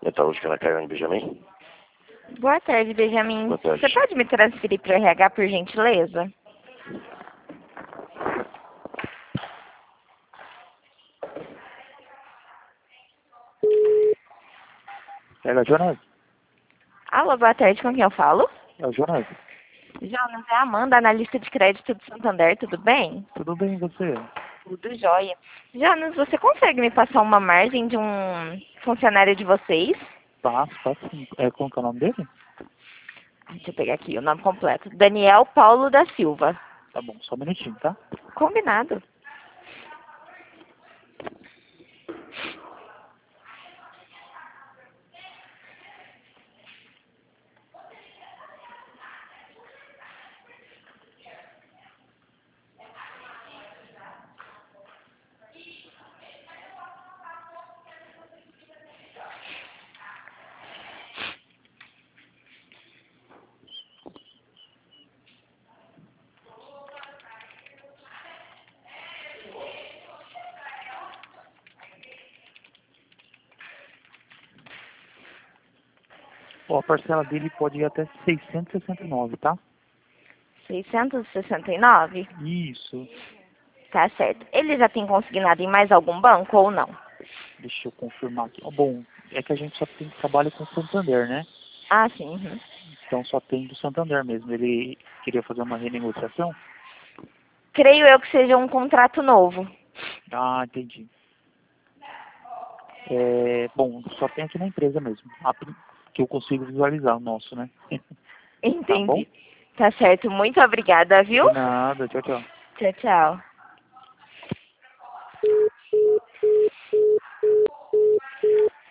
Metalúrgica na Carne Benjamin? Boa tarde, Benjamin. Boa tarde. Você pode me transferir para o RH, por gentileza? Pega, Jonas. Alô, boa tarde, com quem eu falo? É o Jonas. Jonas, é a Amanda, analista de crédito do Santander, tudo bem? Tudo bem, e você? Tudo jóia. Jonas, você consegue me passar uma margem de um funcionário de vocês? Passo sim. Como que é o nome dele? Deixa eu pegar aqui o nome completo. Daniel Paulo da Silva. Tá bom, só um minutinho, tá? Combinado. Ó, a parcela dele pode ir até 669, tá? 669? Isso. Tá certo. Ele já tem consignado em mais algum banco ou não? Deixa eu confirmar aqui. Ó, bom, é que a gente só trabalha com Santander, né? Ah, sim. Uhum. Então só tem do Santander mesmo. Ele queria fazer uma renegociação? Creio eu que seja um contrato novo. Ah, entendi. Bom, só tem aqui na empresa mesmo. Que eu consigo visualizar o nosso, né? Tá bom? Entendi. Tá certo. Muito obrigada, viu? De nada. Tchau, tchau. Tchau, tchau.